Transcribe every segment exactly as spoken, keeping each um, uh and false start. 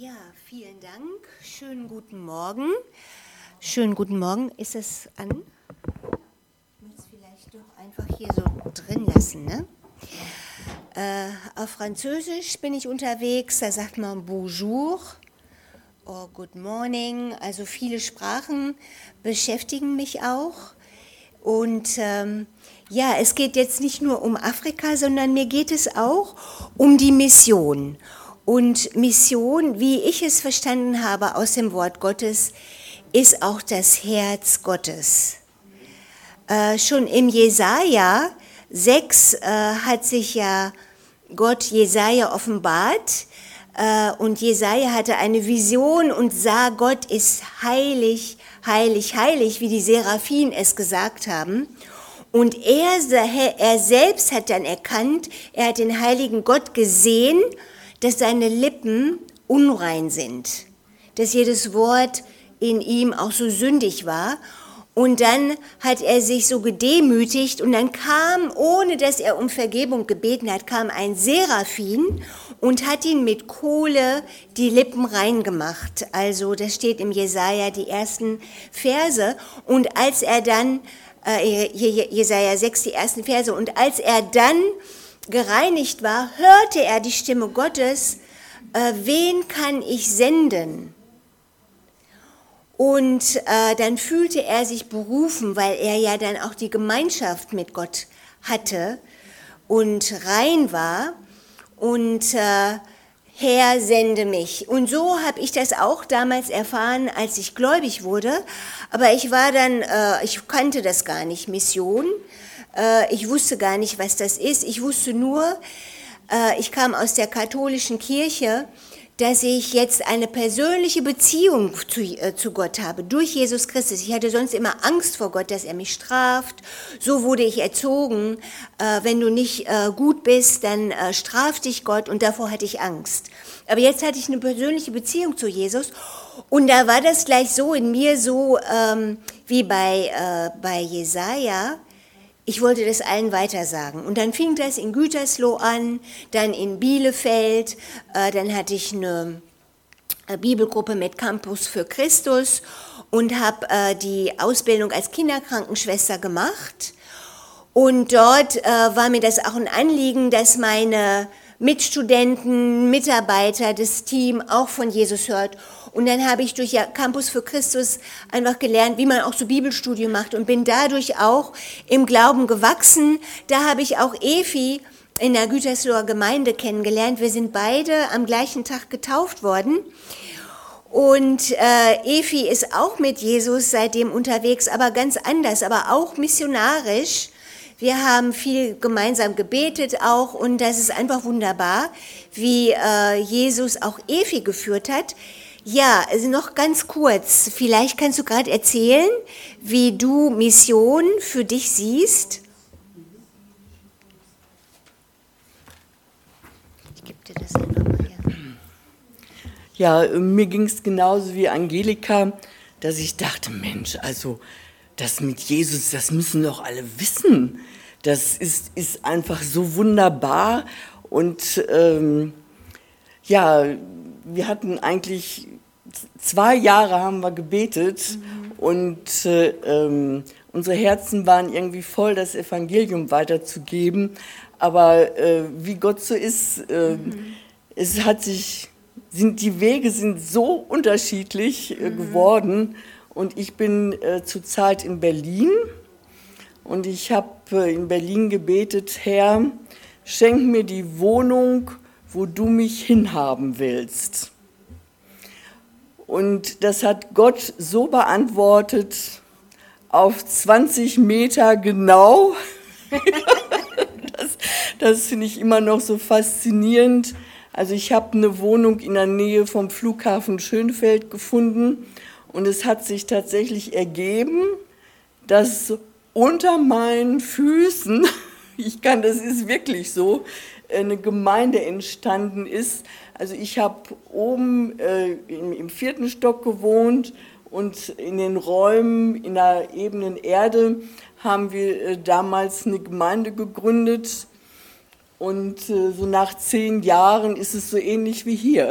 Ja, vielen Dank. Schönen guten Morgen. Schönen guten Morgen. Ist es an? Ich muss es vielleicht doch einfach hier so drin lassen, ne? Äh, auf Französisch bin ich unterwegs, da sagt man Bonjour, or Good Morning, also viele Sprachen beschäftigen mich auch. Und ähm, ja, es geht jetzt nicht nur um Afrika, sondern mir geht es auch um die Mission. Und Mission, wie ich es verstanden habe aus dem Wort Gottes, ist auch das Herz Gottes. Äh, schon im Jesaja sechs äh, hat sich ja Gott Jesaja offenbart äh, und Jesaja hatte eine Vision und sah, Gott ist heilig, heilig, heilig, wie die Seraphim es gesagt haben. Und er, er selbst hat dann erkannt, er hat den heiligen Gott gesehen, dass seine Lippen unrein sind, dass jedes Wort in ihm auch so sündig war. Und dann hat er sich so gedemütigt und dann kam, ohne dass er um Vergebung gebeten hat, kam ein Seraphim und hat ihn mit Kohle die Lippen reingemacht. Also das steht im Jesaja, die ersten Verse. Und als er dann, äh, Jesaja sechs, die ersten Verse, und als er dann gereinigt war, hörte er die Stimme Gottes, äh, wen kann ich senden? Und äh, dann fühlte er sich berufen, weil er ja dann auch die Gemeinschaft mit Gott hatte und rein war. Und äh, Herr, sende mich. Und so habe ich das auch damals erfahren, als ich gläubig wurde. Aber ich war dann, äh, ich kannte das gar nicht, Mission. Äh, ich wusste gar nicht, was das ist. Ich wusste nur, äh, ich kam aus der katholischen Kirche, dass ich jetzt eine persönliche Beziehung zu, äh, zu Gott habe, durch Jesus Christus. Ich hatte sonst immer Angst vor Gott, dass er mich straft. So wurde ich erzogen. Äh, wenn du nicht äh, gut bist, dann äh, straft dich Gott, und davor hatte ich Angst. Aber jetzt hatte ich eine persönliche Beziehung zu Jesus, und da war das gleich so in mir, so ähm, wie bei, äh, bei Jesaja. Ich wollte das allen weitersagen. Und dann fing das in Gütersloh an, dann in Bielefeld, äh, dann hatte ich eine Bibelgruppe mit Campus für Christus und habe äh, die Ausbildung als Kinderkrankenschwester gemacht. Und dort äh, war mir das auch ein Anliegen, dass meine Mitstudenten, Mitarbeiter, das Team auch von Jesus hört. Und dann habe ich durch Campus für Christus einfach gelernt, wie man auch so Bibelstudium macht, und bin dadurch auch im Glauben gewachsen. Da habe ich auch Efi in der Gütersloher Gemeinde kennengelernt. Wir sind beide am gleichen Tag getauft worden. Und äh, Efi ist auch mit Jesus seitdem unterwegs, aber ganz anders, aber auch missionarisch. Wir haben viel gemeinsam gebetet auch, und das ist einfach wunderbar, wie äh, Jesus auch Efi geführt hat. Ja, also noch ganz kurz, vielleicht kannst du gerade erzählen, wie du Mission für dich siehst. Ich gebe dir das einfach mal her. Ja, mir ging es genauso wie Angelika, dass ich dachte, Mensch, also das mit Jesus, das müssen doch alle wissen. Das ist, ist einfach so wunderbar. Und ähm, ja, wir hatten eigentlich zwei Jahre haben wir gebetet, mhm. und äh, ähm, unsere Herzen waren irgendwie voll, das Evangelium weiterzugeben. Aber äh, wie Gott so ist, äh, mhm. es hat sich, sind die Wege sind so unterschiedlich äh, mhm. geworden. Und ich bin äh, zurzeit in Berlin, und ich habe äh, in Berlin gebetet: Herr, schenk mir die Wohnung, wo du mich hinhaben willst. Und das hat Gott so beantwortet, auf zwanzig Meter genau. das das finde ich immer noch so faszinierend. Also ich habe eine Wohnung in der Nähe vom Flughafen Schönfeld gefunden, und es hat sich tatsächlich ergeben, dass unter meinen Füßen, ich kann, das ist wirklich so, eine Gemeinde entstanden ist. Also ich habe oben äh, im, im vierten Stock gewohnt, und in den Räumen in der ebenen Erde haben wir äh, damals eine Gemeinde gegründet, und äh, so nach zehn Jahren ist es so ähnlich wie hier.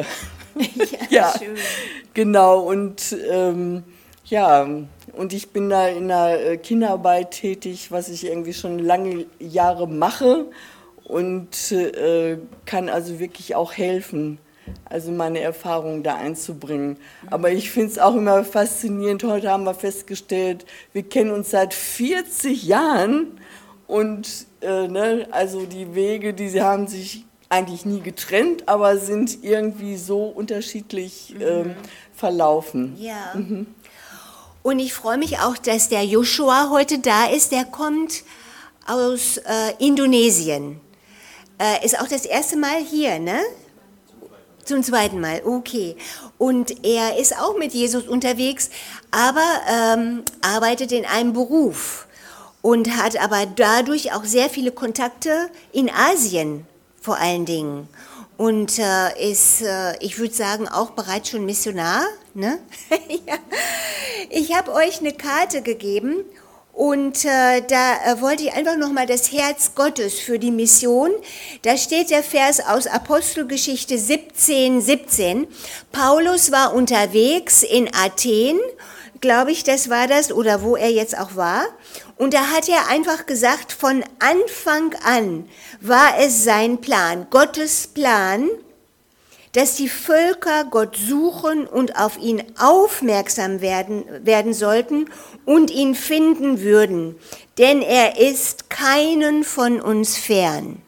Ja, schön. Genau. Und ähm, ja, und ich bin da in der Kinderarbeit tätig, was ich irgendwie schon lange Jahre mache und äh, kann also wirklich auch helfen, also meine Erfahrungen da einzubringen. Aber ich finde es auch immer faszinierend. Heute haben wir festgestellt, wir kennen uns seit vierzig Jahren und äh, ne, also die Wege, die sie haben sich eigentlich nie getrennt, aber sind irgendwie so unterschiedlich äh, verlaufen. Ja. Mhm. Und ich freue mich auch, dass der Joshua heute da ist. Der kommt aus äh, Indonesien. Äh, ist auch das erste Mal hier, ne? Zum zweiten Mal, okay. Und er ist auch mit Jesus unterwegs, aber ähm, arbeitet in einem Beruf und hat aber dadurch auch sehr viele Kontakte in Asien vor allen Dingen. Und äh, ist, äh, ich würde sagen, auch bereits schon Missionar. Ne? Ja. Ich habe euch eine Karte gegeben und äh, da äh, wollte ich einfach nochmal das Herz Gottes für die Mission. Da steht der Vers aus Apostelgeschichte siebzehn, siebzehn. Paulus war unterwegs in Athen, glaube ich, das war das, oder wo er jetzt auch war. Und da hat er einfach gesagt, von Anfang an war es sein Plan, Gottes Plan, dass die Völker Gott suchen und auf ihn aufmerksam werden, werden sollten und ihn finden würden, denn er ist keinen von uns fern.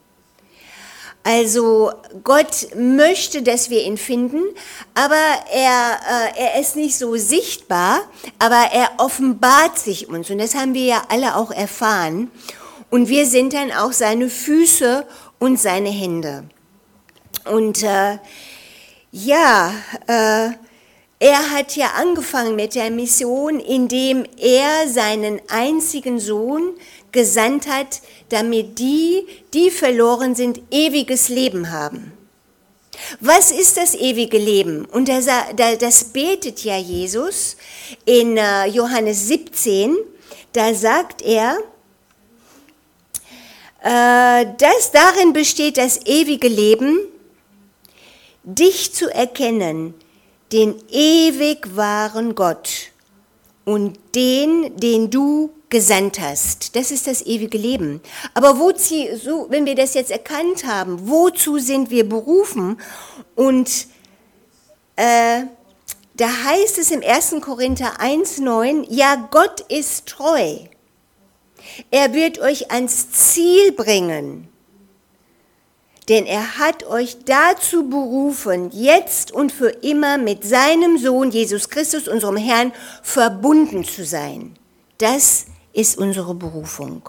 Also Gott möchte, dass wir ihn finden, aber er, äh, er ist nicht so sichtbar, aber er offenbart sich uns und das haben wir ja alle auch erfahren und wir sind dann auch seine Füße und seine Hände. Und äh, ja, äh, er hat ja angefangen mit der Mission, indem er seinen einzigen Sohn gesandt hat, damit die, die verloren sind, ewiges Leben haben. Was ist das ewige Leben? Und das, das betet ja Jesus in Johannes siebzehn, da sagt er, dass darin besteht das ewige Leben, dich zu erkennen, den ewig wahren Gott und den, den du gesandt hast. Das ist das ewige Leben. Aber wozu, so, wenn wir das jetzt erkannt haben, wozu sind wir berufen? Und äh, da heißt es im ersten Korinther eins neun, ja, Gott ist treu. Er wird euch ans Ziel bringen. Denn er hat euch dazu berufen, jetzt und für immer mit seinem Sohn Jesus Christus, unserem Herrn, verbunden zu sein. Das ist unsere Berufung.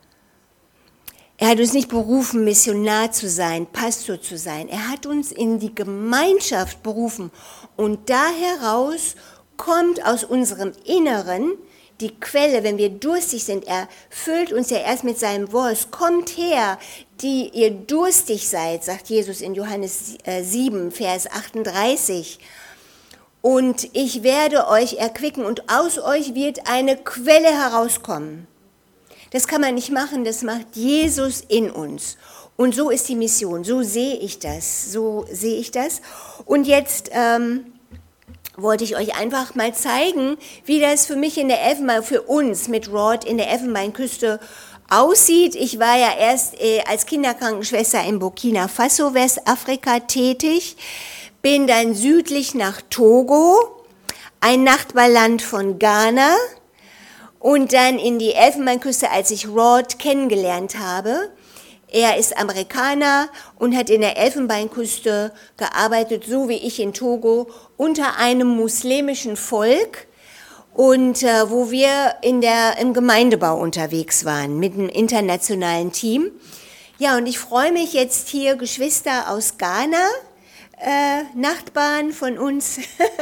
Er hat uns nicht berufen, Missionar zu sein, Pastor zu sein. Er hat uns in die Gemeinschaft berufen. Und da heraus kommt aus unserem Inneren die Quelle, wenn wir durstig sind. Er füllt uns ja erst mit seinem Wort. Es kommt her, die ihr durstig seid, sagt Jesus in Johannes sieben, Vers achtunddreißig. Und ich werde euch erquicken und aus euch wird eine Quelle herauskommen. Das kann man nicht machen, das macht Jesus in uns. Und so ist die Mission, so sehe ich das, so sehe ich das. Und jetzt ähm, wollte ich euch einfach mal zeigen, wie das für mich in der Elfenbein, für uns mit Rod in der Elfenbeinküste aussieht. Ich war ja erst äh, als Kinderkrankenschwester in Burkina Faso, Westafrika, tätig, bin dann südlich nach Togo, ein Nachbarland von Ghana, und dann in die Elfenbeinküste, als ich Rod kennengelernt habe. Er ist Amerikaner und hat in der Elfenbeinküste gearbeitet, so wie ich in Togo, unter einem muslimischen Volk und äh, wo wir in der, im Gemeindebau unterwegs waren mit einem internationalen Team. Ja, und ich freue mich jetzt hier, Geschwister aus Ghana, äh, Nachbarn von uns,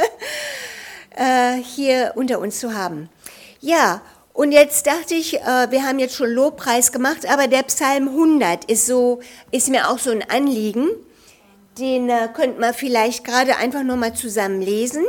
äh, hier unter uns zu haben. Ja, und jetzt dachte ich, äh, wir haben jetzt schon Lobpreis gemacht, aber der Psalm hundert ist, so, ist mir auch so ein Anliegen. Den äh, könnten wir vielleicht gerade einfach nochmal zusammen lesen.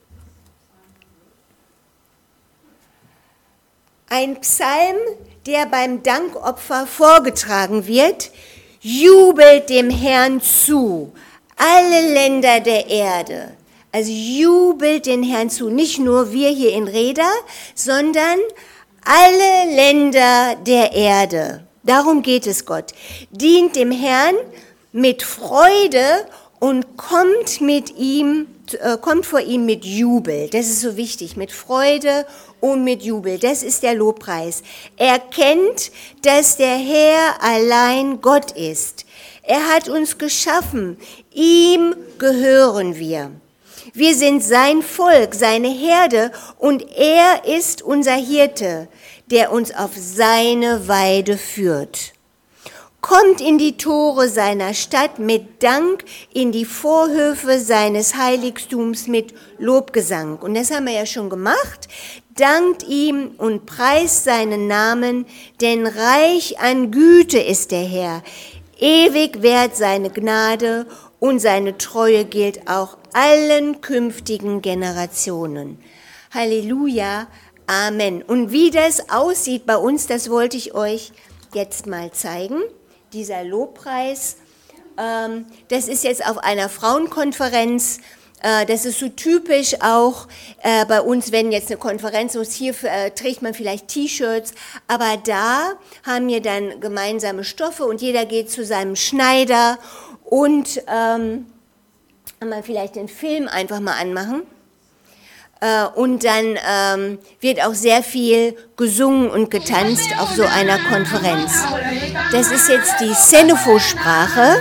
Ein Psalm, der beim Dankopfer vorgetragen wird, jubelt dem Herrn zu. alle Länder der Erde. Also jubelt den Herrn zu, nicht nur wir hier in Reda, sondern alle Länder der Erde. Darum geht es Gott. Dient dem Herrn mit Freude und kommt mit ihm, äh, kommt vor ihm mit Jubel. Das ist so wichtig, mit Freude und mit Jubel. Das ist der Lobpreis. Erkennt, dass der Herr allein Gott ist. Er hat uns geschaffen. Ihm gehören wir. Wir sind sein Volk, seine Herde, und er ist unser Hirte, der uns auf seine Weide führt. Kommt in die Tore seiner Stadt mit Dank, in die Vorhöfe seines Heiligtums mit Lobgesang. Und das haben wir ja schon gemacht. Dankt ihm und preist seinen Namen, denn reich an Güte ist der Herr. Ewig währt seine Gnade und seine Treue gilt auch allen künftigen Generationen. Halleluja, Amen. Und wie das aussieht bei uns, das wollte ich euch jetzt mal zeigen. Dieser Lobpreis, ähm, das ist jetzt auf einer Frauenkonferenz. Äh, das ist so typisch auch äh, bei uns, wenn jetzt eine Konferenz ist. Hier äh, trägt man vielleicht T-Shirts, aber da haben wir dann gemeinsame Stoffe und jeder geht zu seinem Schneider und ähm, kann man vielleicht den Film einfach mal anmachen. Äh, und dann ähm, wird auch sehr viel gesungen und getanzt auf so einer Konferenz. Das ist jetzt die Senefo-Sprache.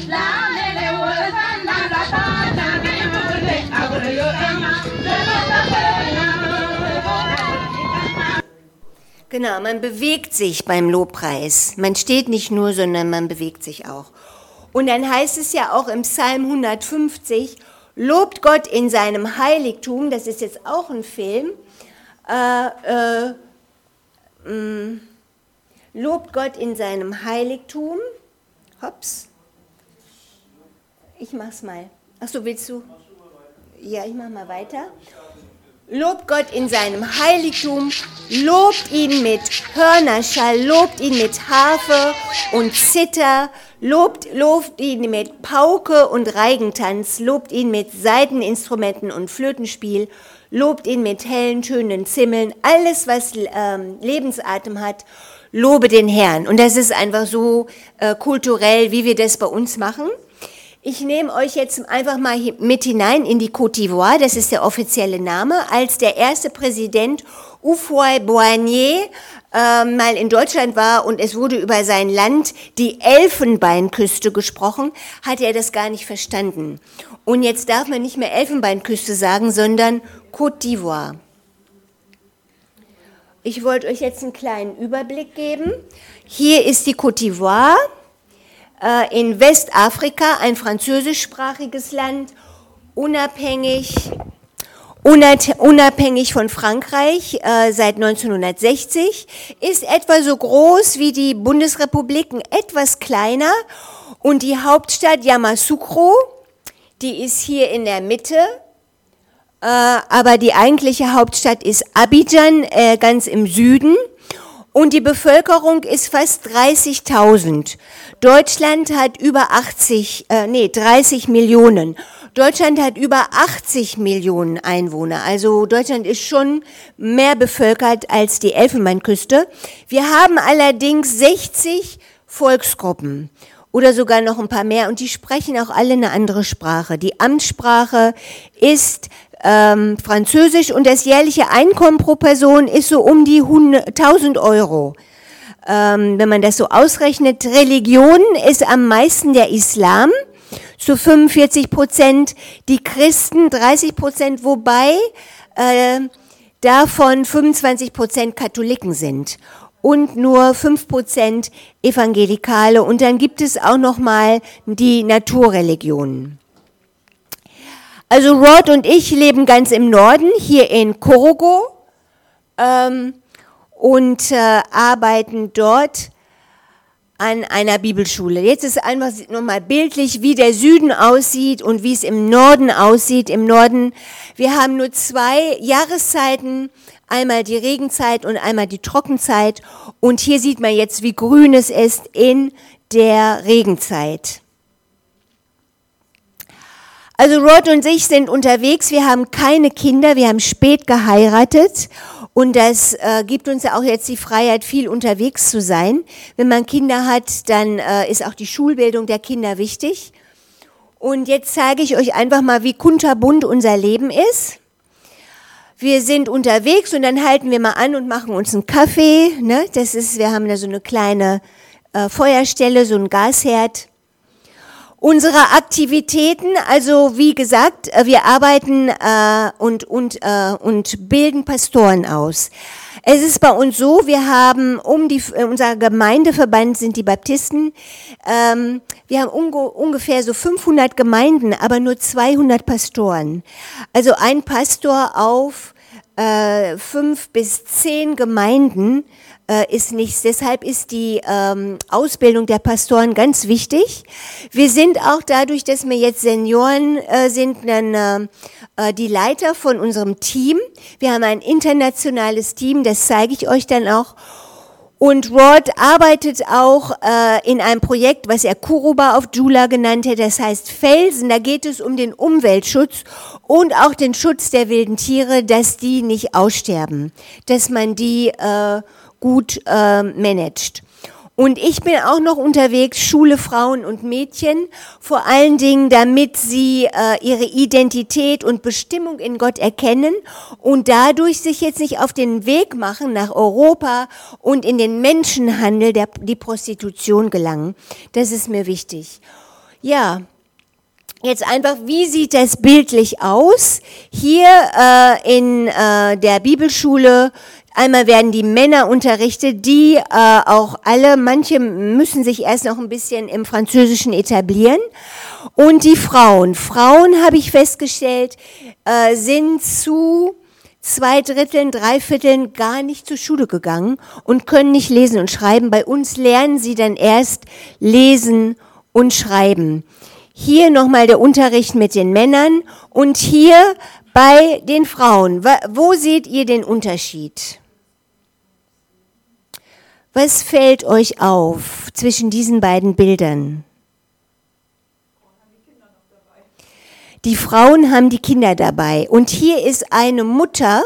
Genau, man bewegt sich beim Lobpreis. Man steht nicht nur, sondern man bewegt sich auch. Und dann heißt es ja auch im Psalm hundertfünfzig, lobt Gott in seinem Heiligtum, das ist jetzt auch ein Film, äh, äh, mh, lobt Gott in seinem Heiligtum, hops, ich mach's mal, achso, willst du, ja, ich mach mal weiter. Lobt Gott in seinem Heiligtum, lobt ihn mit Hörnerschall, lobt ihn mit Harfe und Zither, lobt, lobt ihn mit Pauke und Reigentanz, lobt ihn mit Saiteninstrumenten und Flötenspiel, lobt ihn mit hellen, schönen Zimmeln, alles, was ähm, Lebensatem hat, lobe den Herrn. Und das ist einfach so äh, kulturell, wie wir das bei uns machen. Ich nehme euch jetzt einfach mal mit hinein in die Côte d'Ivoire, das ist der offizielle Name, als der erste Präsident Houphouët-Boigny äh, mal in Deutschland war und es wurde über sein Land, die Elfenbeinküste, gesprochen, hat er das gar nicht verstanden. Und jetzt darf man nicht mehr Elfenbeinküste sagen, sondern Côte d'Ivoire. Ich wollte euch jetzt einen kleinen Überblick geben. Hier ist die Côte d'Ivoire. In Westafrika, ein französischsprachiges Land, unabhängig, unabhängig von Frankreich äh, seit neunzehnhundertsechzig, ist etwa so groß wie die Bundesrepubliken, etwas kleiner, und die Hauptstadt Yamoussoukro, die ist hier in der Mitte, äh, aber die eigentliche Hauptstadt ist Abidjan, äh, ganz im Süden. Und die Bevölkerung ist fast dreißigtausend. Deutschland hat über achtzig, äh, nee, dreißig Millionen. Deutschland hat über achtzig Millionen Einwohner. Also Deutschland ist schon mehr bevölkert als die Elfenbeinküste. Wir haben allerdings sechzig Volksgruppen oder sogar noch ein paar mehr, und die sprechen auch alle eine andere Sprache. Die Amtssprache ist Ähm, Französisch, und das jährliche Einkommen pro Person ist so um die tausend Euro. Ähm, wenn man das so ausrechnet, Religion ist am meisten der Islam, zu fünfundvierzig Prozent, die Christen dreißig Prozent, wobei äh, davon fünfundzwanzig Prozent Katholiken sind und nur fünf Prozent Evangelikale, und dann gibt es auch noch mal die Naturreligionen. Also Rod und ich leben ganz im Norden, hier in Korogo, ähm, und äh, arbeiten dort an einer Bibelschule. Jetzt ist einfach nochmal bildlich, wie der Süden aussieht und wie es im Norden aussieht. Im Norden, wir haben nur zwei Jahreszeiten, einmal die Regenzeit und einmal die Trockenzeit. Und hier sieht man jetzt, wie grün es ist in der Regenzeit. Also Rod und ich sind unterwegs, wir haben keine Kinder, wir haben spät geheiratet und das äh, gibt uns ja auch jetzt die Freiheit, viel unterwegs zu sein. Wenn man Kinder hat, dann äh, ist auch die Schulbildung der Kinder wichtig. Und jetzt zeige ich euch einfach mal, wie kunterbunt unser Leben ist. Wir sind unterwegs und dann halten wir mal an und machen uns einen Kaffee. Ne? Das ist, wir haben da so eine kleine äh, Feuerstelle, so einen Gasherd. Unsere Aktivitäten, also wie gesagt, wir arbeiten äh, und, und, äh, und bilden Pastoren aus. Es ist bei uns so, wir haben um die, unser Gemeindeverband sind die Baptisten, ähm, wir haben unge, ungefähr so fünfhundert Gemeinden, aber nur zweihundert Pastoren. Also ein Pastor auf äh, fünf bis zehn Gemeinden äh, ist nichts. Deshalb ist die ähm, Ausbildung der Pastoren ganz wichtig. Wir sind auch dadurch, dass wir jetzt Senioren äh, sind, dann äh, die Leiter von unserem Team. Wir haben ein internationales Team, das zeige ich euch dann auch. Und Rod arbeitet auch äh, in einem Projekt, was er Kuruba auf Jula genannt hat, das heißt Felsen. Da geht es um den Umweltschutz und auch den Schutz der wilden Tiere, dass die nicht aussterben, dass man die äh, gut äh, managt. Und ich bin auch noch unterwegs, Schule Frauen und Mädchen, vor allen Dingen, damit sie äh, ihre Identität und Bestimmung in Gott erkennen und dadurch sich jetzt nicht auf den Weg machen nach Europa und in den Menschenhandel, der, die Prostitution gelangen. Das ist mir wichtig. Ja, jetzt einfach, wie sieht das bildlich aus? Hier äh, in äh, der Bibelschule. Einmal werden die Männer unterrichtet, die äh, auch alle, manche müssen sich erst noch ein bisschen im Französischen etablieren. Und die Frauen. Frauen, habe ich festgestellt, äh, sind zu zwei Dritteln, drei Vierteln gar nicht zur Schule gegangen und können nicht lesen und schreiben. Bei uns lernen sie dann erst lesen und schreiben. Hier nochmal der Unterricht mit den Männern und hier bei den Frauen. Wo seht ihr den Unterschied? Was fällt euch auf zwischen diesen beiden Bildern? Die Frauen haben die Kinder dabei. Und hier ist eine Mutter,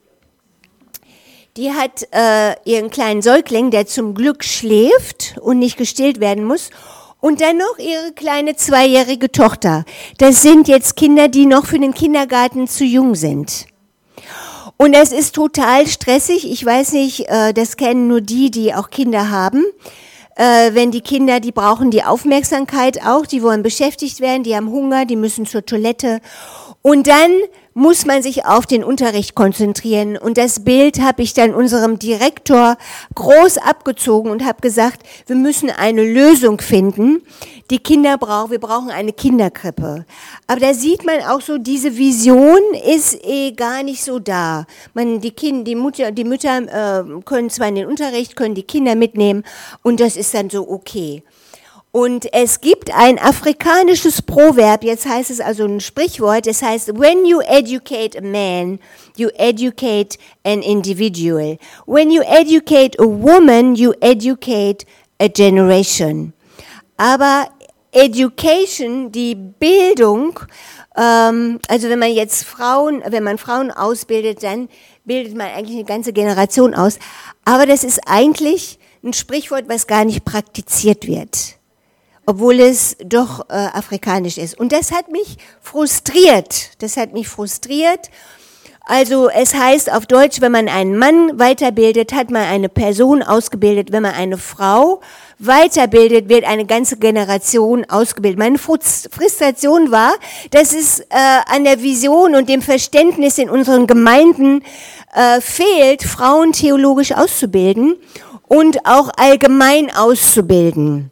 die hat äh, ihren kleinen Säugling, der zum Glück schläft und nicht gestillt werden muss. Und dann noch ihre kleine zweijährige Tochter. Das sind jetzt Kinder, die noch für den Kindergarten zu jung sind. Und es ist total stressig. Ich weiß nicht, das kennen nur die, die auch Kinder haben. Wenn die Kinder, die brauchen die Aufmerksamkeit auch, die wollen beschäftigt werden, die haben Hunger, die müssen zur Toilette. Und dann muss man sich auf den Unterricht konzentrieren. Und das Bild habe ich dann unserem Direktor groß abgezogen und habe gesagt, wir müssen eine Lösung finden. Die Kinder brauchen, wir brauchen eine Kinderkrippe. Aber da sieht man auch so, diese Vision ist eh gar nicht so da. Man, die Kinder, die Mutter, die Mütter äh, können zwar in den Unterricht, können die Kinder mitnehmen und das ist dann so okay. Und es gibt ein afrikanisches Proverb, jetzt heißt es also ein Sprichwort, es heißt, when you educate a man, you educate an individual. When you educate a woman, you educate a generation. Aber Education, die Bildung, ähm, also wenn man jetzt Frauen, wenn man Frauen ausbildet, dann bildet man eigentlich eine ganze Generation aus. Aber das ist eigentlich ein Sprichwort, was gar nicht praktiziert wird, obwohl es doch äh, afrikanisch ist. Und das hat mich frustriert. Das hat mich frustriert. Also es heißt auf Deutsch, wenn man einen Mann weiterbildet, hat man eine Person ausgebildet. Wenn man eine Frau weiterbildet, wird eine ganze Generation ausgebildet. Meine Frustration war, dass es äh, an der Vision und dem Verständnis in unseren Gemeinden äh, fehlt, Frauen theologisch auszubilden und auch allgemein auszubilden.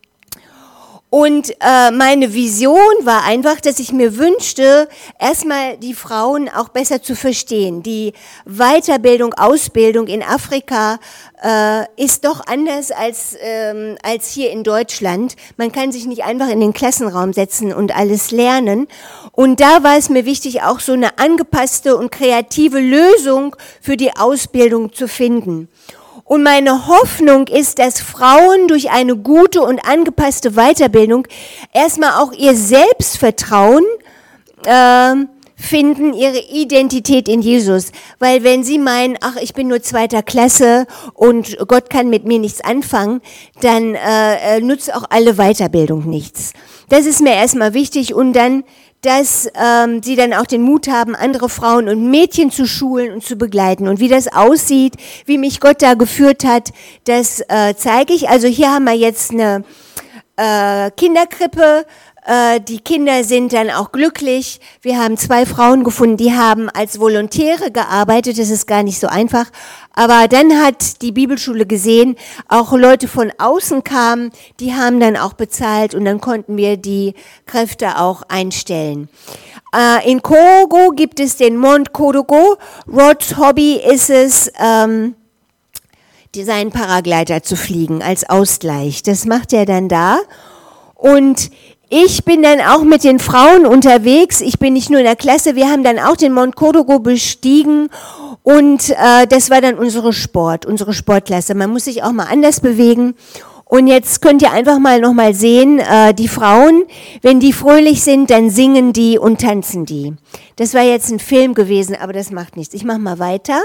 Und äh, meine Vision war einfach, dass ich mir wünschte, erstmal die Frauen auch besser zu verstehen. Die Weiterbildung, Ausbildung in Afrika äh, ist doch anders als ähm, als hier in Deutschland. Man kann sich nicht einfach in den Klassenraum setzen und alles lernen. Und da war es mir wichtig, auch so eine angepasste und kreative Lösung für die Ausbildung zu finden. Und meine Hoffnung ist, dass Frauen durch eine gute und angepasste Weiterbildung erstmal auch ihr Selbstvertrauen äh, finden ihre Identität in Jesus. Weil wenn sie meinen, ach, ich bin nur zweiter Klasse und Gott kann mit mir nichts anfangen, dann äh, nutzt auch alle Weiterbildung nichts. Das ist mir erstmal wichtig und dann, dass ähm, sie dann auch den Mut haben, andere Frauen und Mädchen zu schulen und zu begleiten. Und wie das aussieht, wie mich Gott da geführt hat, das äh, zeige ich. Also hier haben wir jetzt eine äh, Kinderkrippe. Die Kinder sind dann auch glücklich. Wir haben zwei Frauen gefunden, die haben als Volontäre gearbeitet. Das ist gar nicht so einfach. Aber dann hat die Bibelschule gesehen, auch Leute von außen kamen, die haben dann auch bezahlt und dann konnten wir die Kräfte auch einstellen. In Kogo gibt es den Mont Kodogo. Rods Hobby ist es, ähm, seinen Paragleiter zu fliegen als Ausgleich. Das macht er dann da. Und ich bin dann auch mit den Frauen unterwegs. Ich bin nicht nur in der Klasse. Wir haben dann auch den Mont Kodogo bestiegen und äh, das war dann unsere Sport, unsere Sportklasse. Man muss sich auch mal anders bewegen. Und jetzt könnt ihr einfach mal noch mal sehen, äh, die Frauen, wenn die fröhlich sind, dann singen die und tanzen die. Das war jetzt ein Film gewesen, aber das macht nichts. Ich mache mal weiter.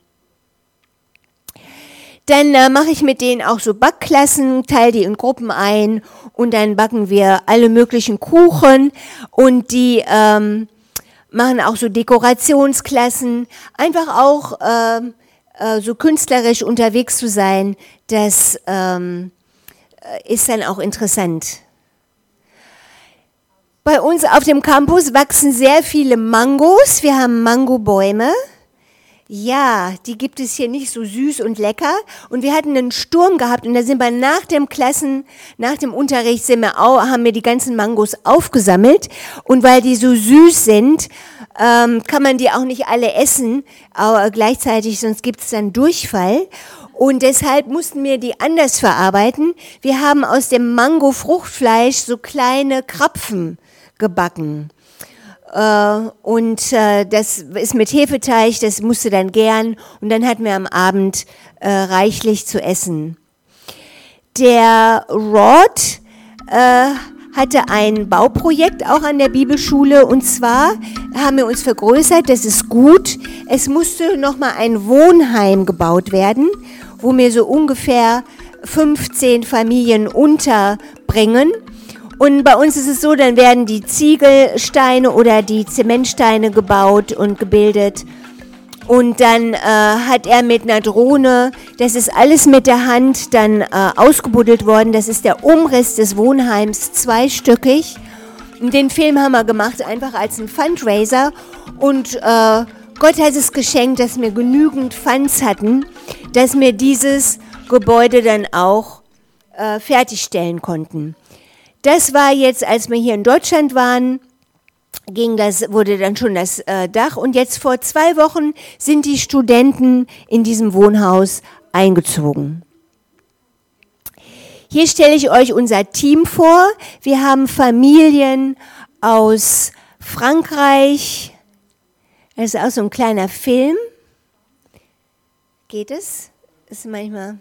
Dann äh, mache ich mit denen auch so Backklassen, teile die in Gruppen ein und dann backen wir alle möglichen Kuchen und die ähm, machen auch so Dekorationsklassen. Einfach auch äh, äh, so künstlerisch unterwegs zu sein, das ähm, ist dann auch interessant. Bei uns auf dem Campus wachsen sehr viele Mangos. Wir haben Mangobäume. Ja, die gibt es hier nicht so süß und lecker. Und wir hatten einen Sturm gehabt und da sind wir nach dem Klassen, nach dem Unterricht sind wir auch, haben wir die ganzen Mangos aufgesammelt. Und weil die so süß sind, ähm, kann man die auch nicht alle essen, aber gleichzeitig, sonst gibt es dann Durchfall. Und deshalb mussten wir die anders verarbeiten. Wir haben aus dem Mango-Fruchtfleisch so kleine Krapfen gebacken. Uh, und uh, das ist mit Hefeteig, das musste dann gern und dann hatten wir am Abend uh, reichlich zu essen. Der Rod uh, hatte ein Bauprojekt auch an der Bibelschule und zwar haben wir uns vergrößert, das ist gut. Es musste nochmal ein Wohnheim gebaut werden, wo wir so ungefähr fünfzehn Familien unterbringen. Und bei uns ist es so, dann werden die Ziegelsteine oder die Zementsteine gebaut und gebildet. Und dann äh, hat er mit einer Drohne, das ist alles mit der Hand dann äh, ausgebuddelt worden. Das ist der Umriss des Wohnheims, zweistöckig. Und den Film haben wir gemacht, einfach als ein Fundraiser. Und äh, Gott hat es geschenkt, dass wir genügend Funds hatten, dass wir dieses Gebäude dann auch äh, fertigstellen konnten. Das war jetzt, als wir hier in Deutschland waren, ging das, wurde dann schon das äh, Dach und jetzt vor zwei Wochen sind die Studenten in diesem Wohnhaus eingezogen. Hier stelle ich euch unser Team vor. Wir haben Familien aus Frankreich. Das ist auch so ein kleiner Film. Geht es? Ist manchmal...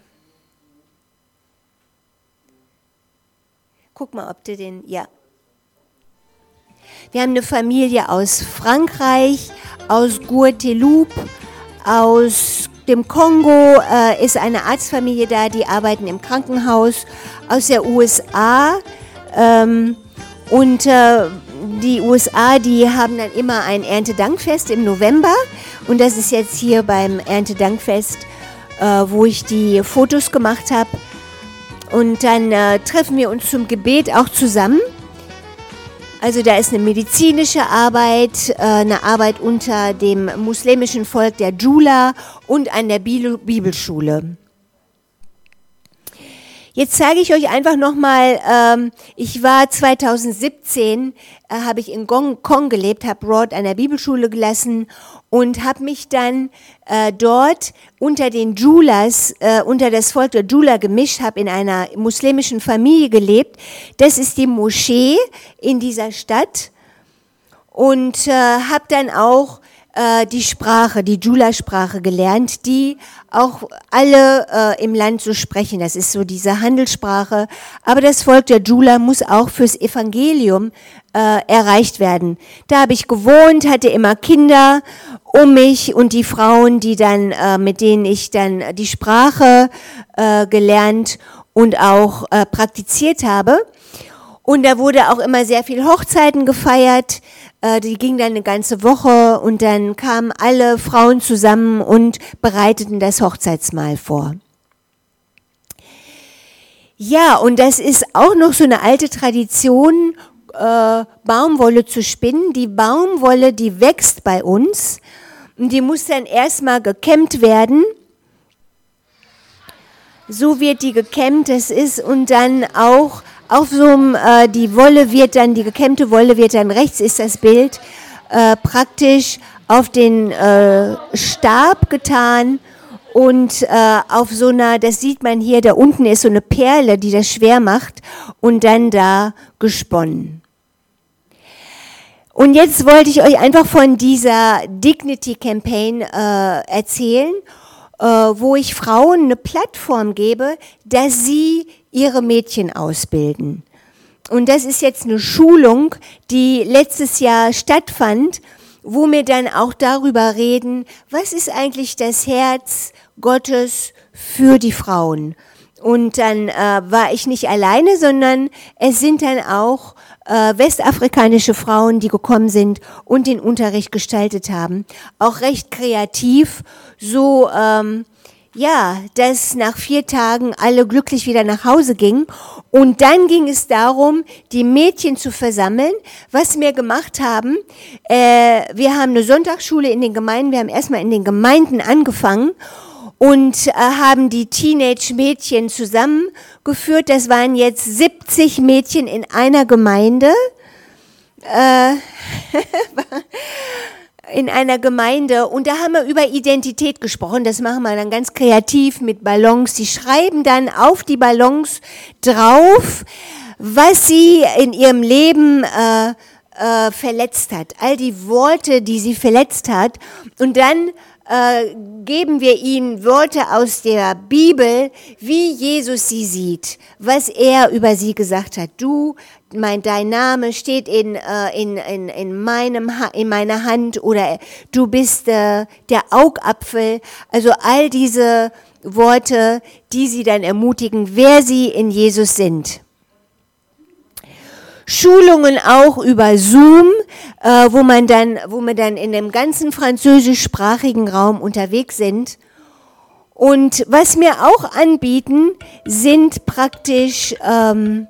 Guck mal, ob du den, ja. Wir haben eine Familie aus Frankreich, aus Guadeloupe, aus dem Kongo äh, ist eine Arztfamilie da, die arbeiten im Krankenhaus, aus der U S A. Ähm, und äh, die U S A, die haben dann immer ein Erntedankfest im November. Und das ist jetzt hier beim Erntedankfest, äh, wo ich die Fotos gemacht habe. Und dann äh, treffen wir uns zum Gebet auch zusammen. Also da ist eine medizinische Arbeit, äh, eine Arbeit unter dem muslimischen Volk der Jula und an der Bibelschule. Jetzt zeige ich euch einfach nochmal, ähm, ich war zweitausendsiebzehn, äh, habe ich in Hongkong gelebt, habe Rod an der Bibelschule gelassen und habe mich dann äh, dort unter den Julas, äh, unter das Volk der Jula gemischt, habe in einer muslimischen Familie gelebt. Das ist die Moschee in dieser Stadt und äh, habe dann auch äh, die Sprache, die Jula-Sprache gelernt, die auch alle äh, im Land so sprechen. Das ist so diese Handelssprache. Aber das Volk der Jula muss auch fürs Evangelium äh, erreicht werden. Da habe ich gewohnt, hatte immer Kinder um mich und die Frauen, die dann, äh, mit denen ich dann die Sprache äh, gelernt und auch äh, praktiziert habe. Und da wurde auch immer sehr viel Hochzeiten gefeiert. Äh, die ging dann eine ganze Woche und dann kamen alle Frauen zusammen und bereiteten das Hochzeitsmahl vor. Ja, und das ist auch noch so eine alte Tradition, äh, Baumwolle zu spinnen. Die Baumwolle, die wächst bei uns und die muss dann erstmal gekämmt werden. So wird die gekämmt, das ist, und dann auch auf so einem, äh, die Wolle wird dann, die gekämmte Wolle wird dann, rechts ist das Bild, äh, praktisch auf den äh, Stab getan und äh, auf so einer, das sieht man hier, da unten ist so eine Perle, die das schwer macht und dann da gesponnen. Und jetzt wollte ich euch einfach von dieser Dignity Campaign äh, erzählen, äh, wo ich Frauen eine Plattform gebe, dass sie ihre Mädchen ausbilden. Und das ist jetzt eine Schulung, die letztes Jahr stattfand, wo wir dann auch darüber reden, was ist eigentlich das Herz Gottes für die Frauen. Und dann äh, war ich nicht alleine, sondern es sind dann auch äh, westafrikanische Frauen, die gekommen sind und den Unterricht gestaltet haben. Auch recht kreativ, so ähm, ja, dass nach vier Tagen alle glücklich wieder nach Hause gingen. Und dann ging es darum, die Mädchen zu versammeln. Was wir gemacht haben, äh, wir haben eine Sonntagsschule in den Gemeinden, wir haben erstmal in den Gemeinden angefangen und äh, haben die Teenage-Mädchen zusammengeführt. Das waren jetzt siebzig Mädchen in einer Gemeinde. Äh, in einer Gemeinde, und da haben wir über Identität gesprochen. Das machen wir dann ganz kreativ mit Ballons. Sie schreiben dann auf die Ballons drauf, was sie in ihrem Leben äh, äh, verletzt hat. All die Worte, die sie verletzt hat. Und dann äh, geben wir ihnen Worte aus der Bibel, wie Jesus sie sieht, was er über sie gesagt hat. Du, mein, dein Name steht in, äh, in, in, in, meinem ha- in meiner Hand, oder du bist äh, der Augapfel. Also all diese Worte, die sie dann ermutigen, wer sie in Jesus sind. Schulungen auch über Zoom, äh, wo man dann, wo wir dann in dem ganzen französischsprachigen Raum unterwegs sind. Und was wir auch anbieten, sind praktisch ähm,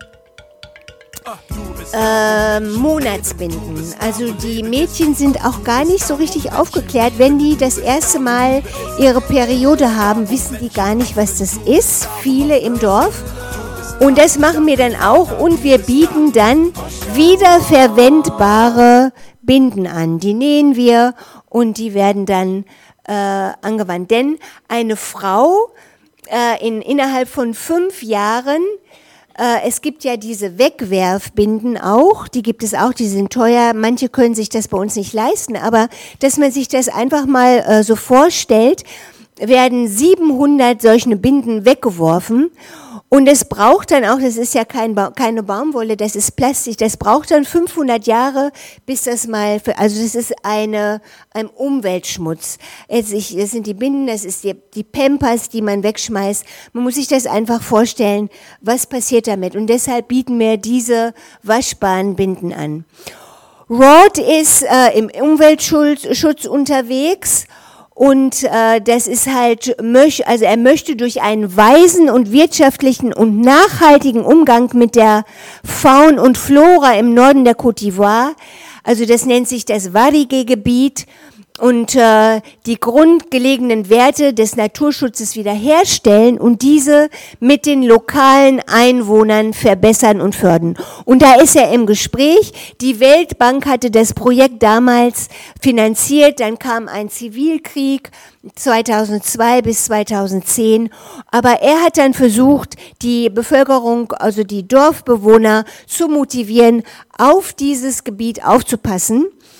äh, Monatsbinden. Also die Mädchen sind auch gar nicht so richtig aufgeklärt. Wenn die das erste Mal ihre Periode haben, wissen die gar nicht, was das ist. Viele im Dorf. Und das machen wir dann auch, und wir bieten dann wiederverwendbare Binden an. Die nähen wir und die werden dann äh, angewandt. Denn eine Frau äh, in, innerhalb von fünf Jahren, äh, es gibt ja diese Wegwerfbinden auch, die gibt es auch, die sind teuer, manche können sich das bei uns nicht leisten, aber dass man sich das einfach mal äh, so vorstellt, werden siebenhundert solche Binden weggeworfen. Und es braucht dann auch, das ist ja kein ba- keine Baumwolle, das ist Plastik, das braucht dann fünfhundert Jahre, bis das mal, für, also das ist eine, ein Umweltschmutz. Jetzt ich, das sind die Binden, das ist die, die Pampers, die man wegschmeißt. Man muss sich das einfach vorstellen, was passiert damit. Und deshalb bieten wir diese waschbaren Binden an. Rod ist äh, im Umweltschutz Schutz unterwegs. Und äh, das ist halt, also er möchte durch einen weisen und wirtschaftlichen und nachhaltigen Umgang mit der Fauna und Flora im Norden der Côte d'Ivoire, also das nennt sich das Warige-Gebiet, und äh, die grundgelegenen Werte des Naturschutzes wiederherstellen und diese mit den lokalen Einwohnern verbessern und fördern. Und da ist er im Gespräch. Die Weltbank hatte das Projekt damals finanziert, dann kam ein Zivilkrieg zweitausendzwei bis zweitausendzehn, aber er hat dann versucht, die Bevölkerung, also die Dorfbewohner zu motivieren, auf dieses Gebiet aufzupassen.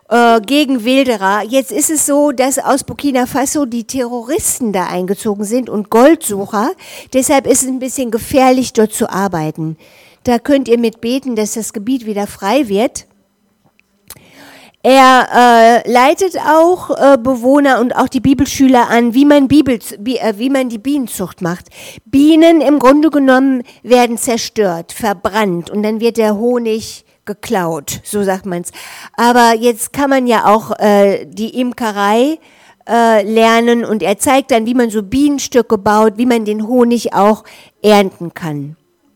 äh, gegen Wilderer. Jetzt ist es so, dass aus Burkina Faso die Terroristen da eingezogen sind und Goldsucher. Deshalb ist es ein bisschen gefährlich, dort zu arbeiten. Da könnt ihr mit beten, dass das Gebiet wieder frei wird. Er äh, leitet auch äh, Bewohner und auch die Bibelschüler an, wie man, Bibel, wie, äh, wie man die Bienenzucht macht. Bienen im Grunde genommen werden zerstört, verbrannt und dann wird der Honig geklaut, so sagt man's. Aber jetzt kann man ja auch äh, die Imkerei äh, lernen und er zeigt dann, wie man so Bienenstöcke baut, wie man den Honig auch ernten kann.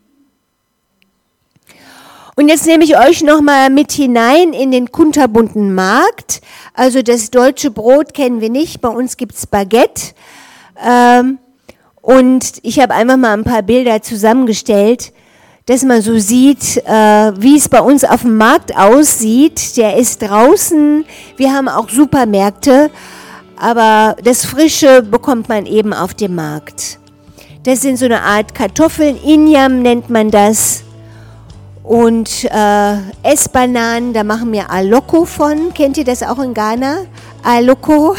Und jetzt nehme ich euch nochmal mit hinein in den kunterbunten Markt. Also das deutsche Brot kennen wir nicht, bei uns gibt's Baguette. Ähm, und ich habe einfach mal ein paar Bilder zusammengestellt, dass man so sieht, äh, wie es bei uns auf dem Markt aussieht. Der ist draußen, wir haben auch Supermärkte, aber das Frische bekommt man eben auf dem Markt. Das sind so eine Art Kartoffeln, Inyam nennt man das. Und äh, Essbananen, da machen wir Aloko von. Kennt ihr das auch in Ghana? Aloko.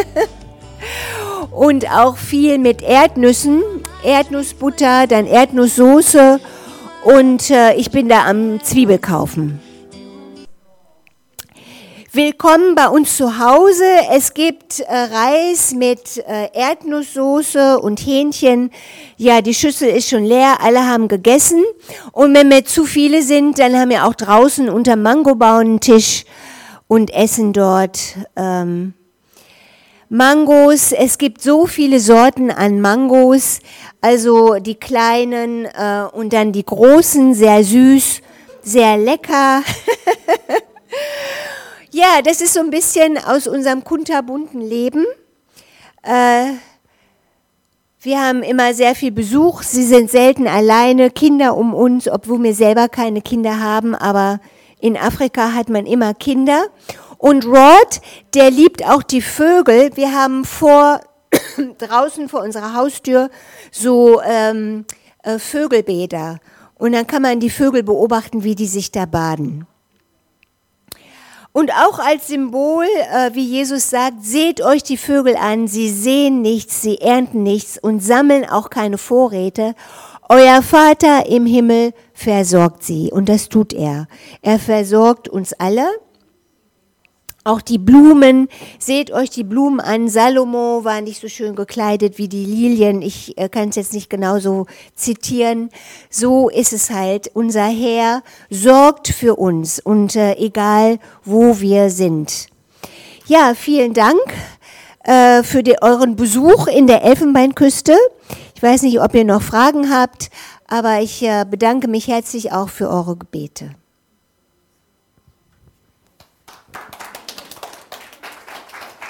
Und auch viel mit Erdnüssen. Erdnussbutter, dann Erdnusssoße. Und äh, ich bin da am Zwiebelkaufen. Willkommen bei uns zu Hause. Es gibt äh, Reis mit äh, Erdnusssoße und Hähnchen. Ja, die Schüssel ist schon leer, alle haben gegessen. Und wenn wir zu viele sind, dann haben wir auch draußen unter Mangobaum einen Tisch und essen dort ähm, Mangos. Es gibt so viele Sorten an Mangos, also die kleinen äh, und dann die großen, sehr süß, sehr lecker. Ja, das ist so ein bisschen aus unserem kunterbunten Leben. Äh, wir haben immer sehr viel Besuch. Sie sind selten alleine, Kinder um uns, obwohl wir selber keine Kinder haben. Aber in Afrika hat man immer Kinder. Und Rod, der liebt auch die Vögel. Wir haben vor draußen vor unserer Haustür so ähm, äh, Vögelbäder. Und dann kann man die Vögel beobachten, wie die sich da baden. Und auch als Symbol, äh, wie Jesus sagt, seht euch die Vögel an, sie sehen nichts, sie ernten nichts und sammeln auch keine Vorräte. Euer Vater im Himmel versorgt sie und das tut er. Er versorgt uns alle. Auch die Blumen, seht euch die Blumen an. Salomo war nicht so schön gekleidet wie die Lilien. Ich äh, kann es jetzt nicht genau so zitieren. So ist es halt. Unser Herr sorgt für uns und äh, egal, wo wir sind. Ja, vielen Dank äh, für die, euren Besuch in der Elfenbeinküste. Ich weiß nicht, ob ihr noch Fragen habt, aber ich äh, bedanke mich herzlich auch für eure Gebete.